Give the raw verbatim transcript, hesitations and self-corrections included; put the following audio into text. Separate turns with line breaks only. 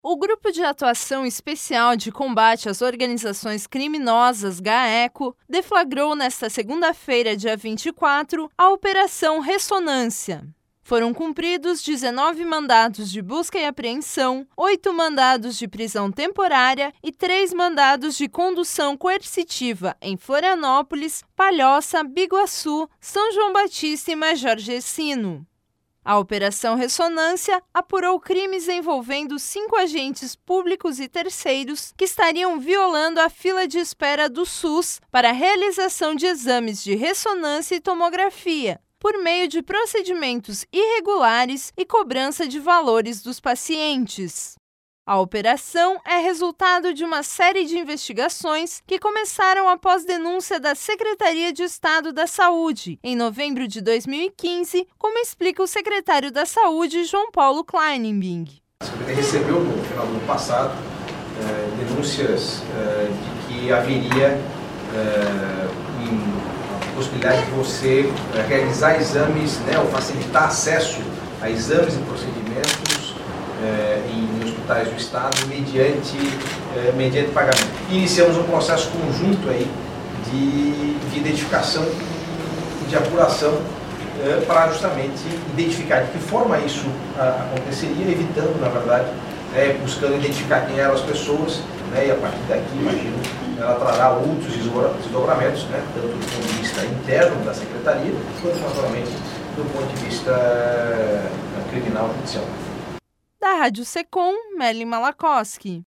O Grupo de Atuação Especial de Combate às Organizações Criminosas, GAECO, deflagrou nesta segunda-feira, dia vinte e quatro, a Operação Ressonância. Foram cumpridos dezenove mandados de busca e apreensão, oito mandados de prisão temporária e três mandados de condução coercitiva em Florianópolis, Palhoça, Biguaçu, São João Batista e Major Gercino. A Operação Ressonância apurou crimes envolvendo cinco agentes públicos e terceiros que estariam violando a fila de espera do SUS para a realização de exames de ressonância e tomografia, por meio de procedimentos irregulares e cobrança de valores dos pacientes. A operação é resultado de uma série de investigações que começaram após denúncia da Secretaria de Estado da Saúde, em novembro de dois mil e quinze, como explica o secretário da Saúde, João Paulo Kleinenbing.
A Secretaria recebeu, no final do ano passado, eh, denúncias eh, de que haveria eh, a possibilidade de você eh, realizar exames, né, ou facilitar acesso a exames e procedimentos Eh, em hospitais do Estado mediante, eh, mediante pagamento. Iniciamos um processo conjunto aí de, de identificação e de apuração eh, para justamente identificar de que forma isso a, aconteceria, evitando, na verdade, eh, buscando identificar quem eram as pessoas, né, e a partir daqui, imagino, ela trará outros desdobramentos, né, tanto do ponto de vista interno da Secretaria, quanto, naturalmente, do ponto de vista eh, criminal judicial.
Da Rádio Secom, Meli Malakoski.